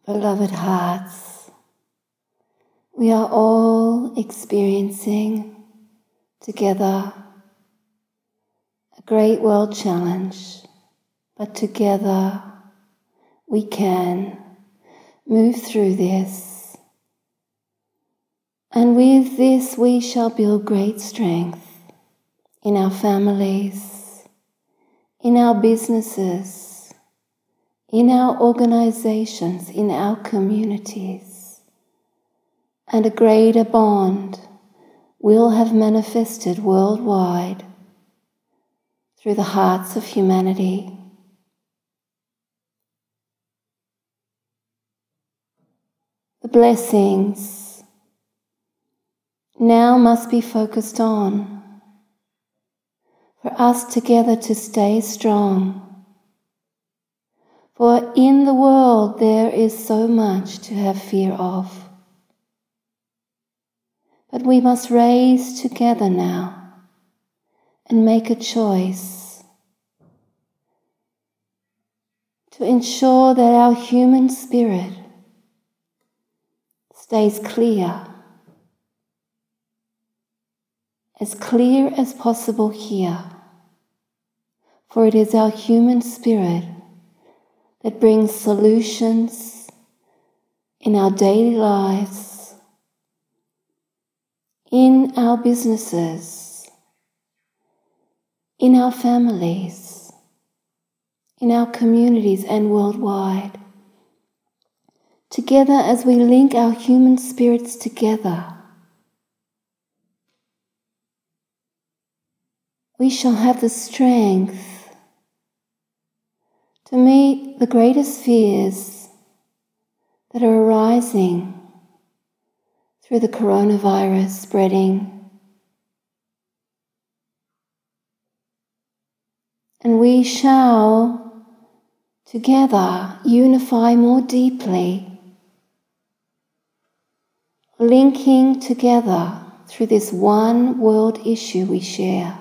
Beloved hearts, we are all experiencing together a great world challenge, but together we can move through this. And with this we shall build great strength in our families, in our businesses, in our organizations, in our communities, and a greater bond will have manifested worldwide through the hearts of humanity. The blessings now must be focused on for us together to stay strong. For in the world there is so much to have fear of. But we must raise together now and make a choice to ensure that our human spirit stays clear as possible here. For it is our human spirit that brings solutions in our daily lives, in our businesses, in our families, in our communities and worldwide. Together, as we link our human spirits together, we shall have the strength to meet the greatest fears that are arising through the coronavirus spreading. And we shall together unify more deeply, linking together through this one world issue we share.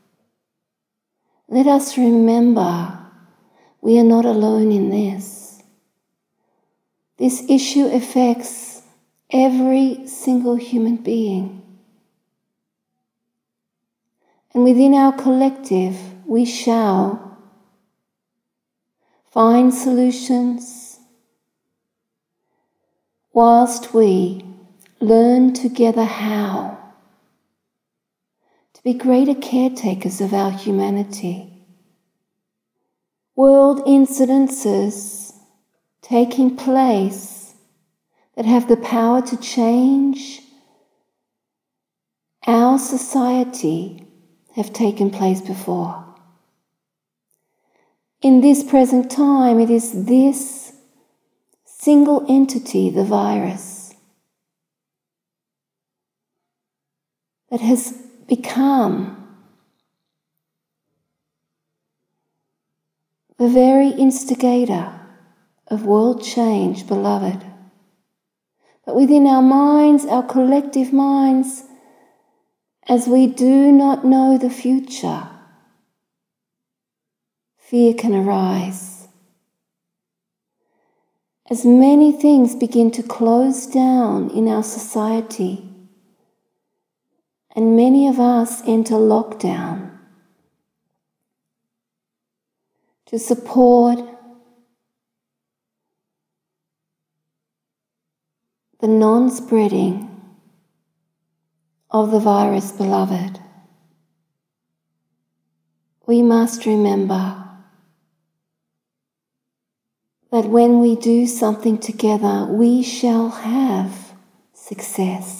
Let us remember we are not alone in this. This issue affects every single human being. And within our collective, we shall find solutions whilst we learn together how to be greater caretakers of our humanity. World incidences taking place that have the power to change our society have taken place before. In this present time, it is this single entity, the virus, that has become the very instigator of world change, beloved. But within our minds, our collective minds, as we do not know the future, fear can arise. As many things begin to close down in our society, and many of us enter lockdown to support the non-spreading of the virus, beloved. We must remember that when we do something together, we shall have success.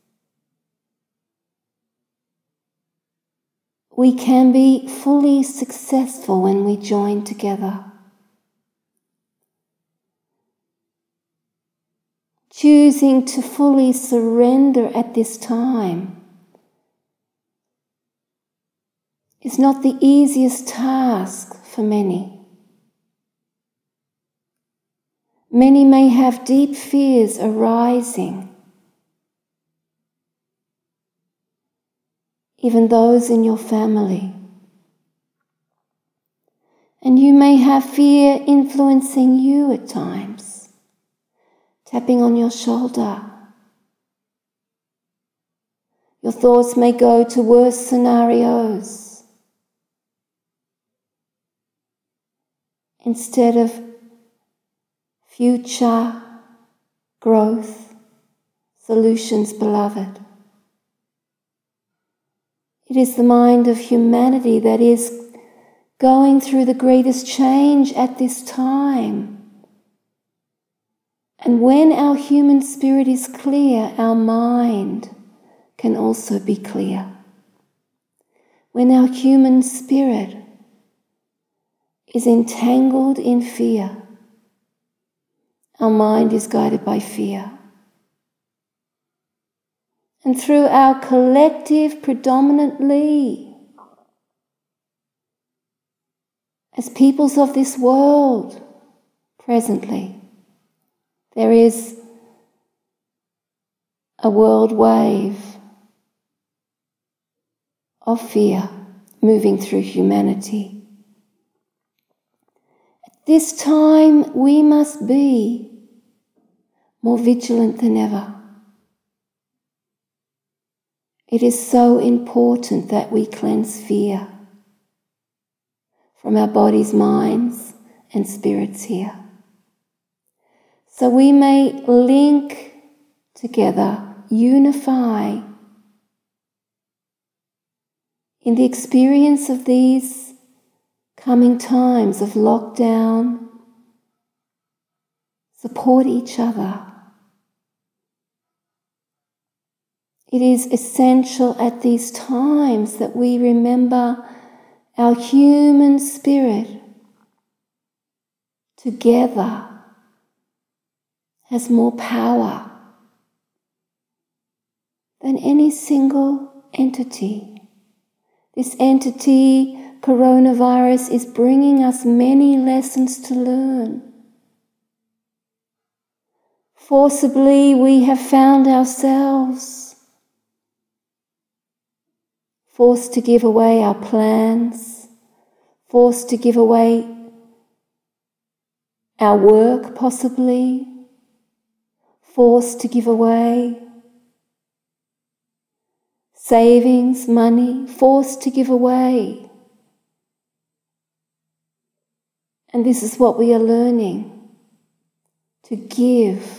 We can be fully successful when we join together. Choosing to fully surrender at this time is not the easiest task for many. Many may have deep fears arising, even those in your family. And you may have fear influencing you at times. tapping on your shoulder. Your thoughts may go to worse scenarios instead of future growth solutions, beloved. It is the mind of humanity that is going through the greatest change at this time. And when our human spirit is clear, our mind can also be clear. When our human spirit is entangled in fear, our mind is guided by fear. And through our collective, predominantly, as peoples of this world, presently, there is a world wave of fear moving through humanity. At this time, we must be more vigilant than ever. It is so important that we cleanse fear from our bodies, minds, and spirits here. So we may link together, unify in the experience of these coming times of lockdown, support each other. It is essential at these times that we remember our human spirit together has more power than any single entity. This entity, coronavirus, is bringing us many lessons to learn. Forcibly, we have found ourselves forced to give away our plans, forced to give away our work possibly, forced to give away savings, money, forced to give away. And this is what we are learning, to give,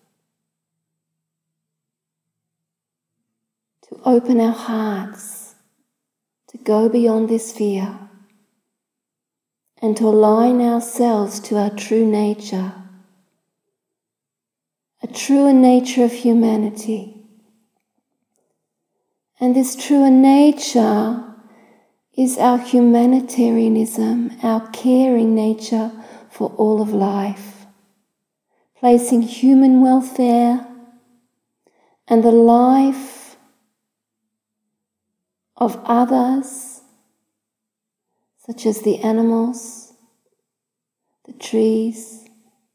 to open our hearts, to go beyond this fear and to align ourselves to our true nature, a truer nature of humanity. And this truer nature is our humanitarianism, our caring nature for all of life, placing human welfare and the life of others, such as the animals, the trees,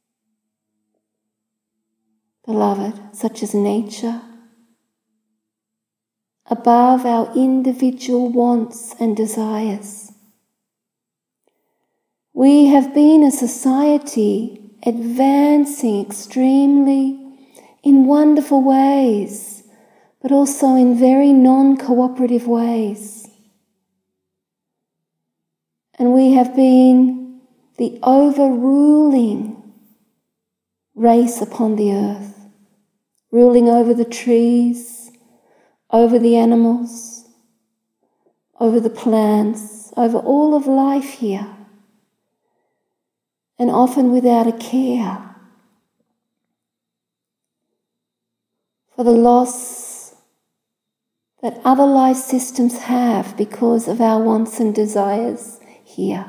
beloved, such as nature, above our individual wants and desires. We have been a society advancing extremely in wonderful ways, but also in very non-cooperative ways. And we have been the overruling race upon the earth, ruling over the trees, over the animals, over the plants, over all of life here, and often without a care for the loss that other life systems have because of our wants and desires here.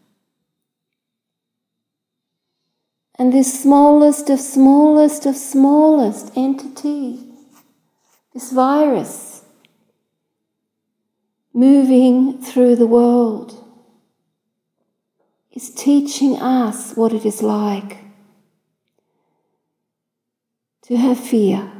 And this smallest of smallest of smallest entity, this virus, moving through the world, is teaching us what it is like to have fear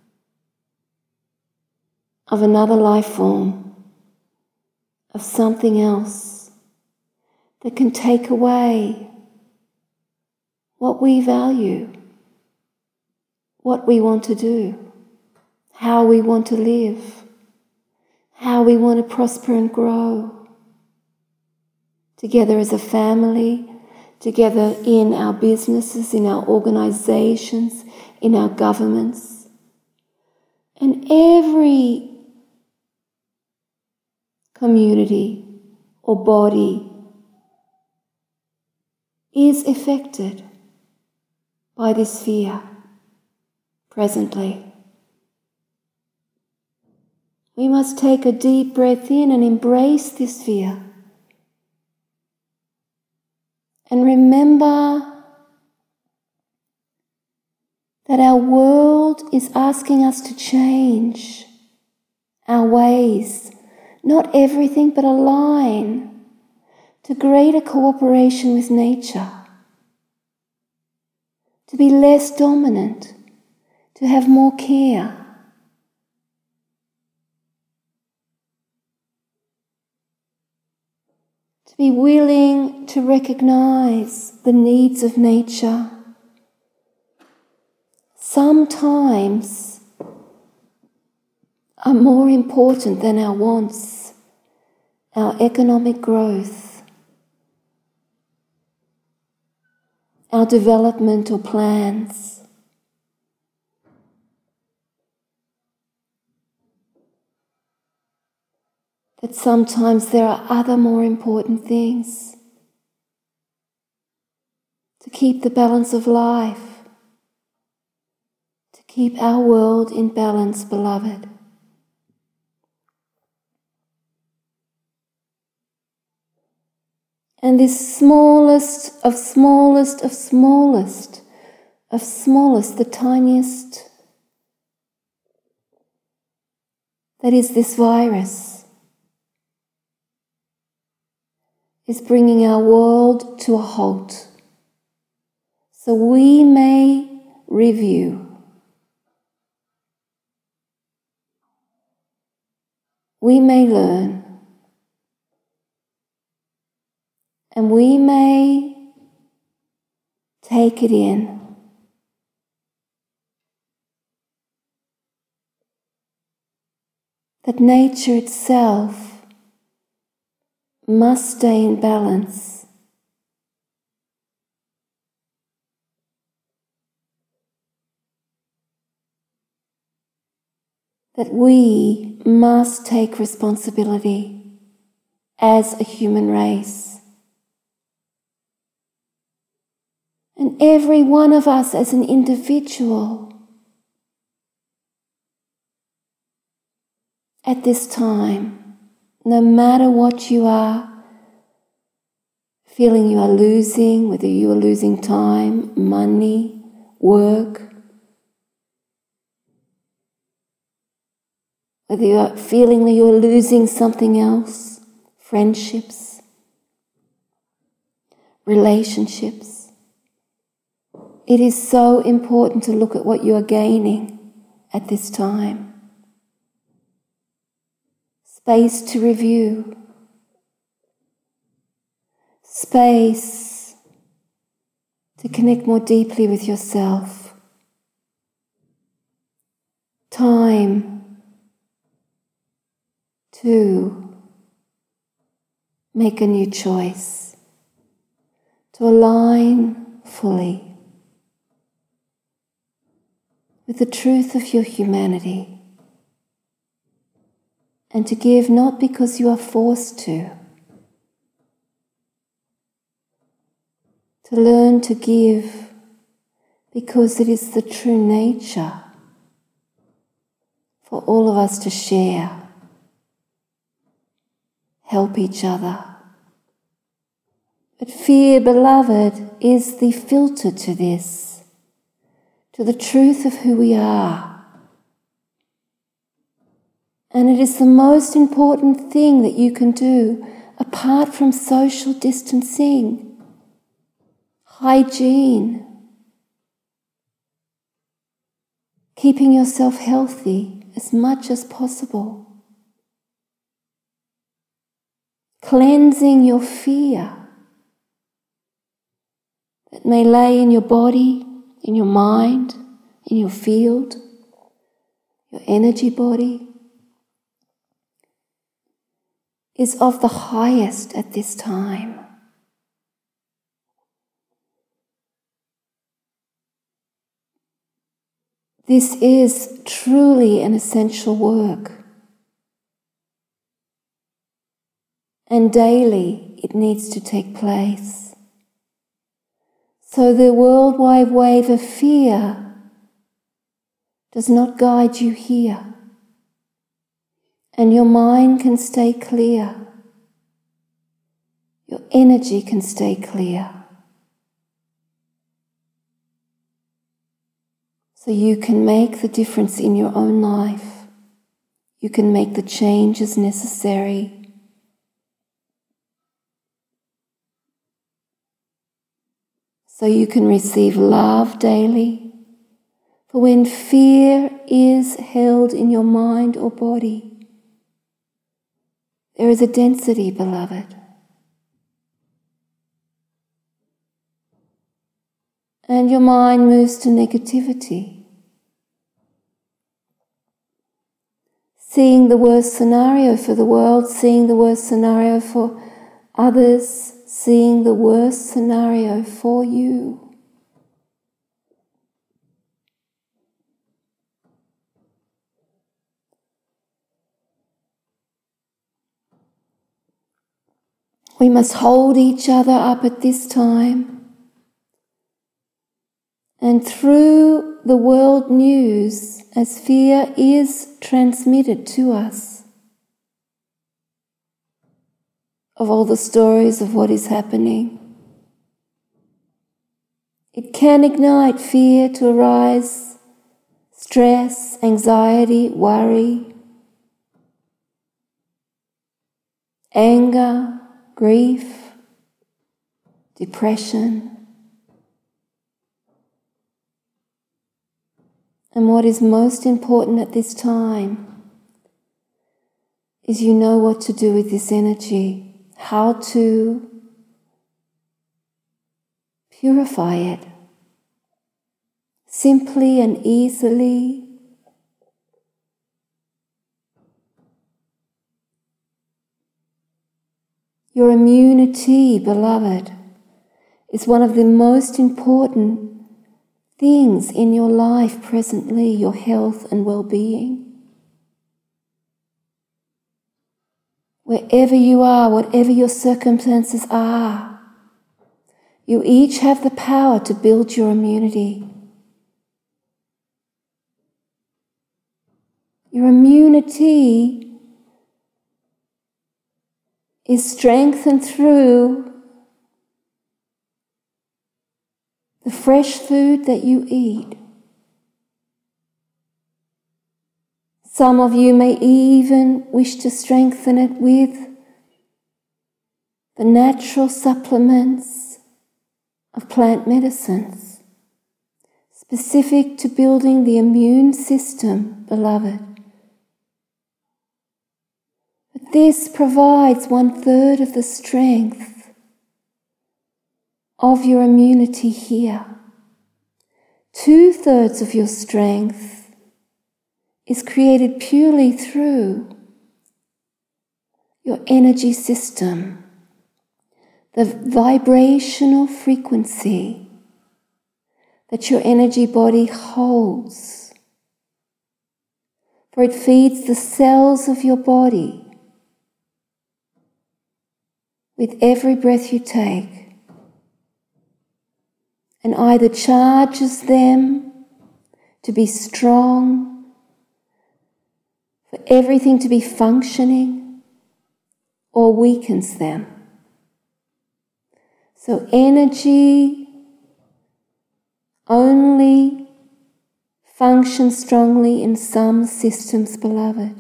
of another life form, of something else that can take away what we value, what we want to do, how we want to live, how we want to prosper and grow, together as a family, together in our businesses, in our organizations, in our governments. And every community or body is affected by this fear presently. We must take a deep breath in and embrace this fear. And remember that our world is asking us to change our ways, not everything, but align to greater cooperation with nature, to be less dominant, to have more care. To be willing to recognize the needs of nature. Sometimes are more important than our wants, our economic growth, our developmental plans. That sometimes there are other more important things to keep the balance of life, to keep our world in balance, beloved. And this smallest of smallest of smallest of smallest, the tiniest, that is this virus, is bringing our world to a halt. So we may review. We may learn. And we may take it in. That nature itself must stay in balance. That we must take responsibility as a human race. And every one of us as an individual at this time, no matter what you are feeling you are losing, whether you are losing time, money, work, whether you are feeling that you are losing something else, friendships, relationships. It is so important to look at what you are gaining at this time. Space to review. Space to connect more deeply with yourself. Time to make a new choice. To align fully with the truth of your humanity, and to give not because you are forced to learn to give because it is the true nature for all of us to share, help each other. But fear, beloved, is the filter to this, to the truth of who we are. And it is the most important thing that you can do apart from social distancing, hygiene, keeping yourself healthy as much as possible, cleansing your fear that may lay in your body, in your mind, in your field, your energy body, is of the highest at this time. This is truly an essential work, and daily it needs to take place. So the worldwide wave of fear does not guide you here, and your mind can stay clear, your energy can stay clear. So you can make the difference in your own life. You can make the changes necessary. So you can receive love daily. For when fear is held in your mind or body, there is a density, beloved. And your mind moves to negativity, seeing the worst scenario for the world, seeing the worst scenario for others, seeing the worst scenario for you. We must hold each other up at this time. And through the world news, as fear is transmitted to us, of all the stories of what is happening, it can ignite fear to arise, stress, anxiety, worry, anger, grief, depression. And what is most important at this time is you know what to do with this energy, how to purify it simply and easily. Your immunity, beloved, is one of the most important things in your life presently, your health and well-being. Wherever you are, whatever your circumstances are, you each have the power to build your immunity. Your immunity is strengthened through the fresh food that you eat. Some of you may even wish to strengthen it with the natural supplements of plant medicines, specific to building the immune system, beloved. But this provides 1/3 of the strength of your immunity here. 2/3 of your strength is created purely through your energy system, the vibrational frequency that your energy body holds. For it feeds the cells of your body with every breath you take, and either charges them to be strong, for everything to be functioning, or weakens them. So energy only functions strongly in some systems, beloved.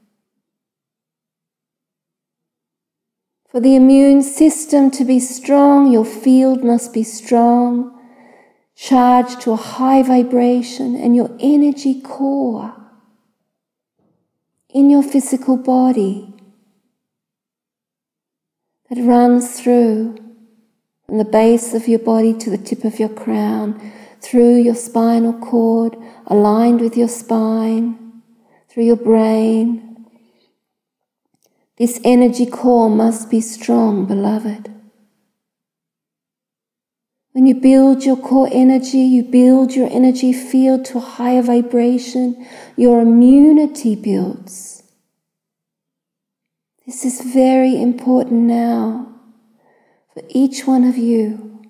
For the immune system to be strong, your field must be strong, charged to a high vibration, and your energy core in your physical body that runs through from the base of your body to the tip of your crown, through your spinal cord, aligned with your spine, through your brain. This energy core must be strong, beloved. When you build your core energy, you build your energy field to a higher vibration, your immunity builds. This is very important now for each one of you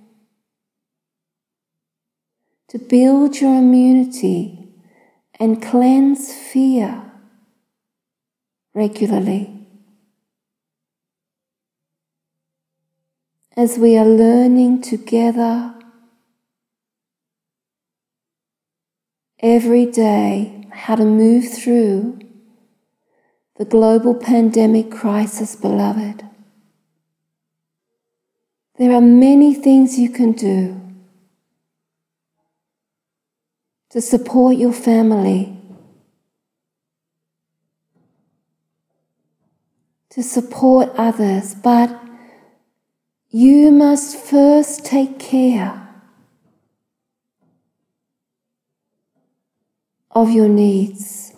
to build your immunity and cleanse fear regularly. As we are learning together every day how to move through the global pandemic crisis, beloved. There are many things you can do to support your family, to support others, but you must first take care of your needs.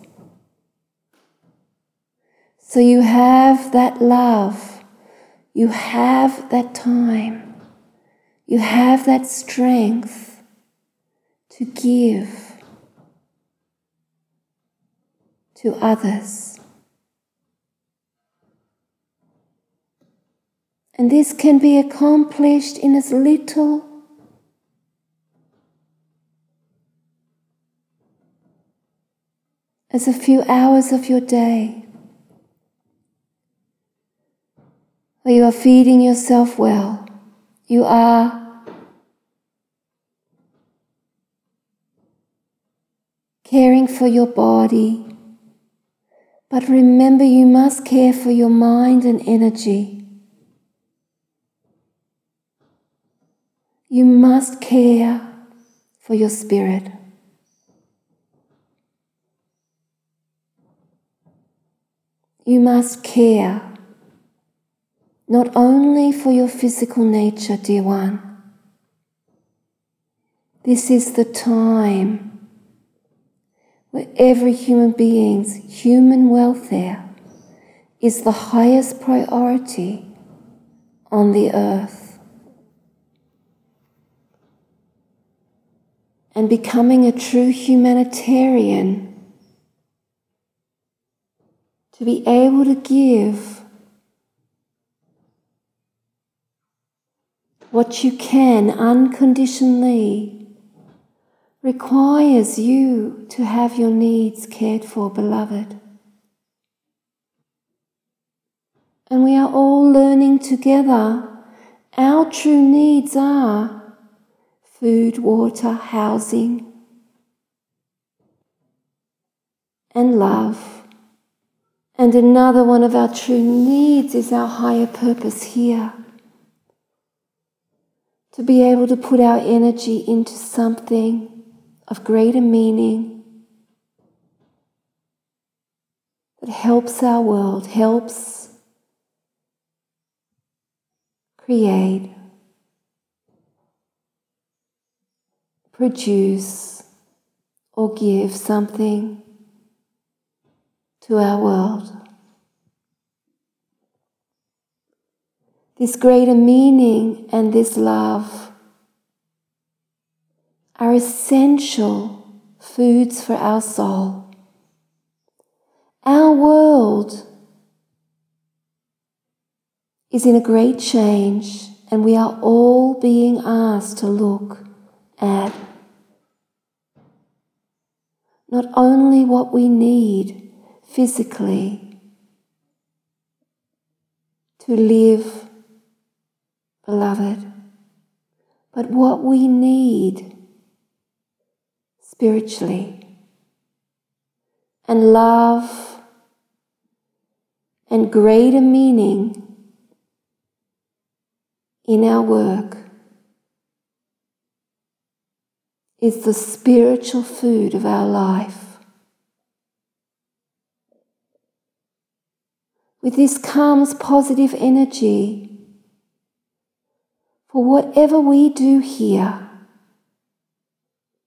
So you have that love, you have that time, you have that strength to give to others. And this can be accomplished in as little as a few hours of your day, where you are feeding yourself well, you are caring for your body, but remember you must care for your mind and energy. You must care for your spirit. You must care not only for your physical nature, dear one. This is the time where every human being's human welfare is the highest priority on the earth. And becoming a true humanitarian, to be able to give what you can unconditionally, requires you to have your needs cared for, beloved. And we are all learning together. Our true needs are food, water, housing, and love. And another one of our true needs is our higher purpose here. To be able to put our energy into something of greater meaning that helps our world, helps create, produce, or give something to our world. This greater meaning and this love are essential foods for our soul. Our world is in a great change, and we are all being asked to look at not only what we need physically to live, beloved, but what we need spiritually, and love and greater meaning in our work is the spiritual food of our life. With this comes positive energy for whatever we do here.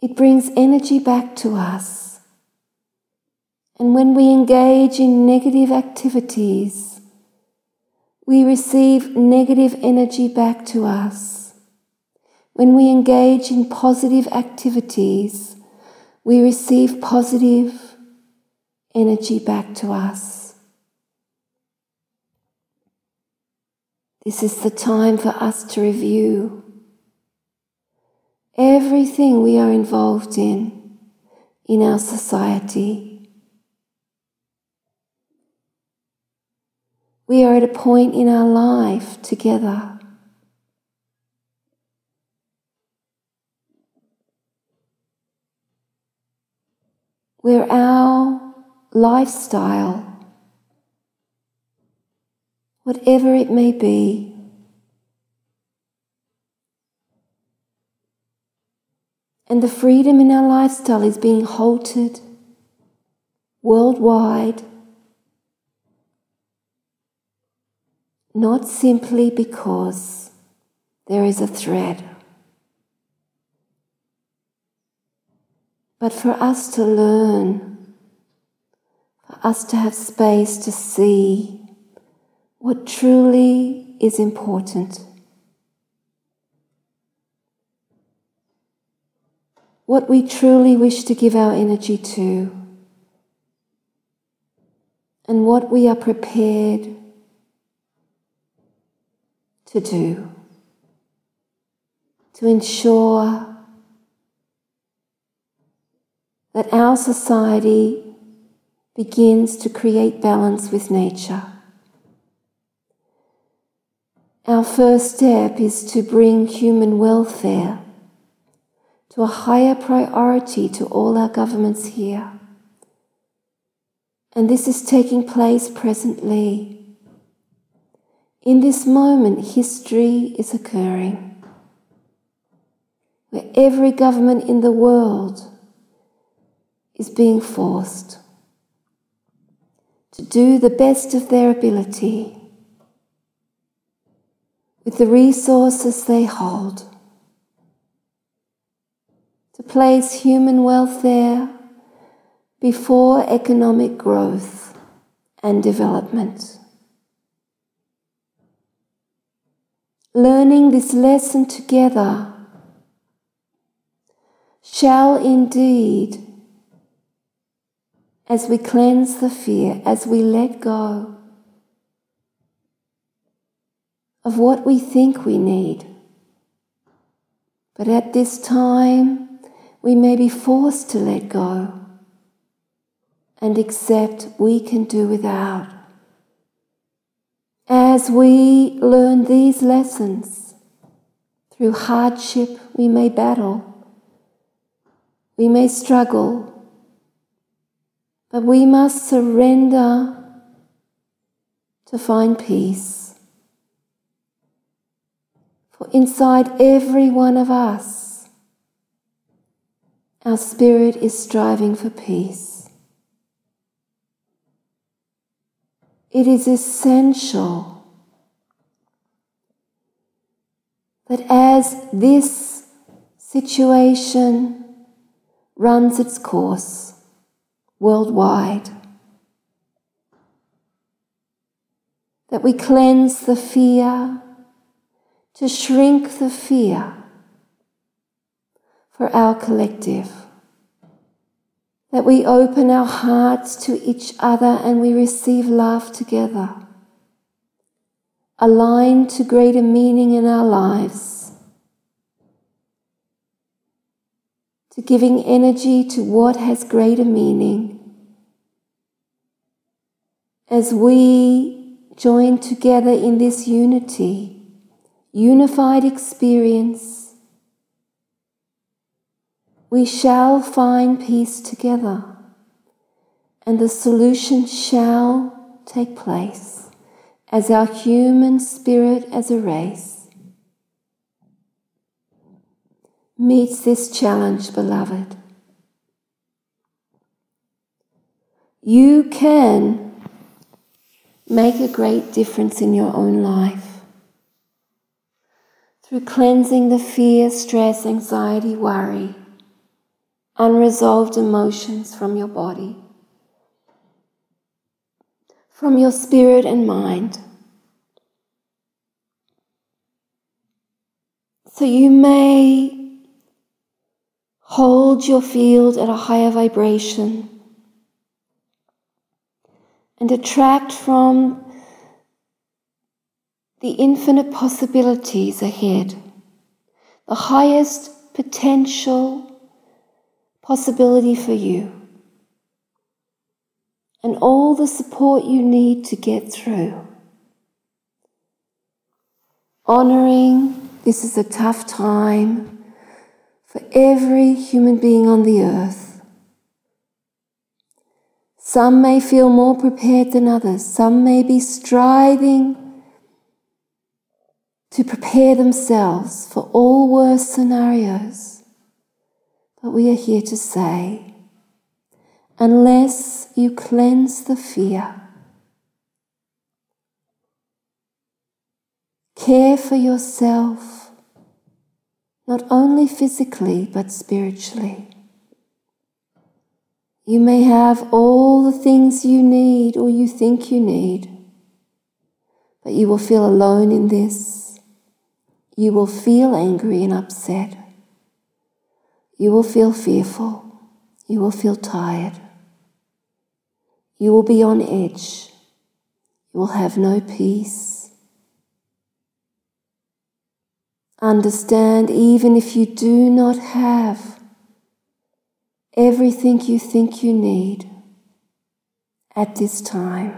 It brings energy back to us. And when we engage in negative activities, we receive negative energy back to us. When we engage in positive activities, we receive positive energy back to us. This is the time for us to review everything we are involved in our society. We are at a point in our life together where our lifestyle, whatever it may be, and the freedom in our lifestyle is being halted worldwide, not simply because there is a threat, but for us to learn, for us to have space to see what truly is important, what we truly wish to give our energy to, and what we are prepared to do to ensure that our society begins to create balance with nature. Our first step is to bring human welfare to a higher priority to all our governments here. And this is taking place presently. In this moment, history is occurring, where every government in the world is being forced to do the best of their ability with the resources they hold to place human welfare before economic growth and development. Learning this lesson together shall indeed, as we cleanse the fear, as we let go of what we think we need, but at this time we may be forced to let go and accept we can do without. As we learn these lessons, through hardship we may battle, we may struggle, but we must surrender to find peace. For inside every one of us, our spirit is striving for peace. It is essential that as this situation runs its course worldwide, that we cleanse the fear, to shrink the fear for our collective, that we open our hearts to each other and we receive love together, aligned to greater meaning in our lives, to giving energy to what has greater meaning. As we join together in this unity, unified experience, we shall find peace together, and the solution shall take place as our human spirit as a race meets this challenge, beloved. You can make a great difference in your own life through cleansing the fear, stress, anxiety, worry, unresolved emotions from your body, from your spirit and mind. So you may hold your field at a higher vibration and attract from the infinite possibilities ahead, the highest potential possibility for you, and all the support you need to get through. Honoring this is a tough time for every human being on the earth. Some may feel more prepared than others. Some may be striving to prepare themselves for all worst scenarios. But we are here to say, unless you cleanse the fear, care for yourself, not only physically but spiritually, you may have all the things you need or you think you need, but you will feel alone in this. You will feel angry and upset. You will feel fearful. You will feel tired. You will be on edge. You will have no peace. Understand, even if you do not have everything you think you need at this time,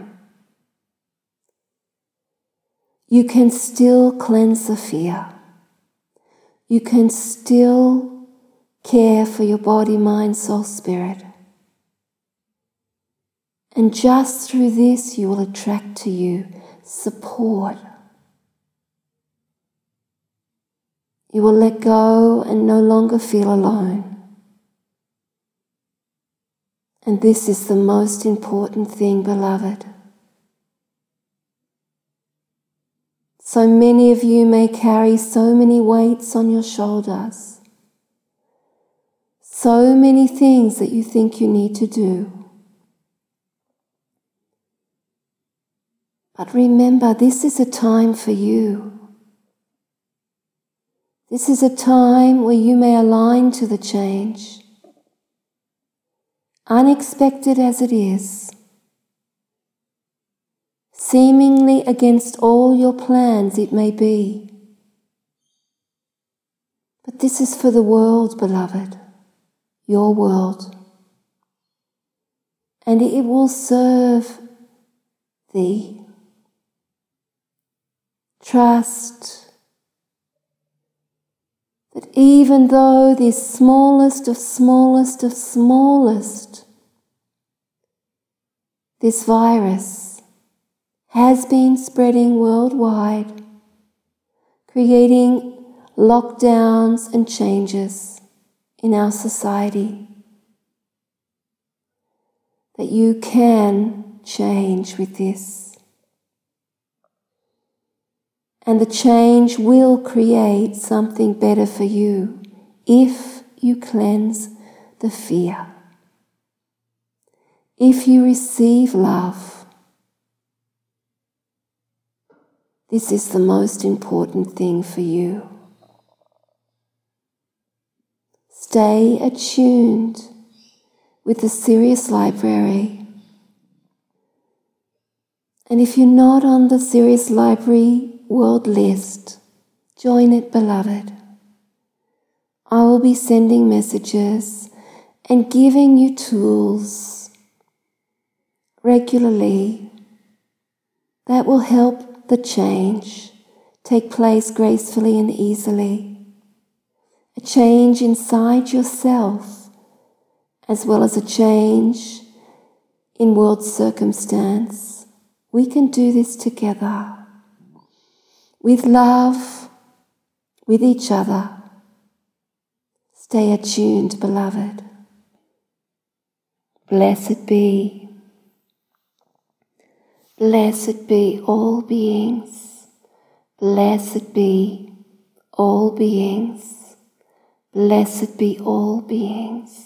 you can still cleanse the fear. You can still care for your body, mind, soul, spirit. And just through this, you will attract to you support. You will let go and no longer feel alone. And this is the most important thing, beloved. So many of you may carry so many weights on your shoulders, so many things that you think you need to do. But remember, this is a time for you. This is a time where you may align to the change, unexpected as it is, seemingly against all your plans it may be. But this is for the world, beloved, your world. And it will serve thee. Trust that even though this smallest of smallest of smallest, this virus has been spreading worldwide, creating lockdowns and changes in our society, that you can change with this. And the change will create something better for you if you cleanse the fear. If you receive love, this is the most important thing for you. Stay attuned with the Sirius Library. And if you're not on the Sirius Library World List, join it, beloved. I will be sending messages and giving you tools regularly that will help the change take place gracefully and easily. A change inside yourself, as well as a change in world circumstance. We can do this together, with love, with each other. Stay attuned, beloved. Blessed be. Blessed be all beings. Blessed be all beings. Blessed be all beings.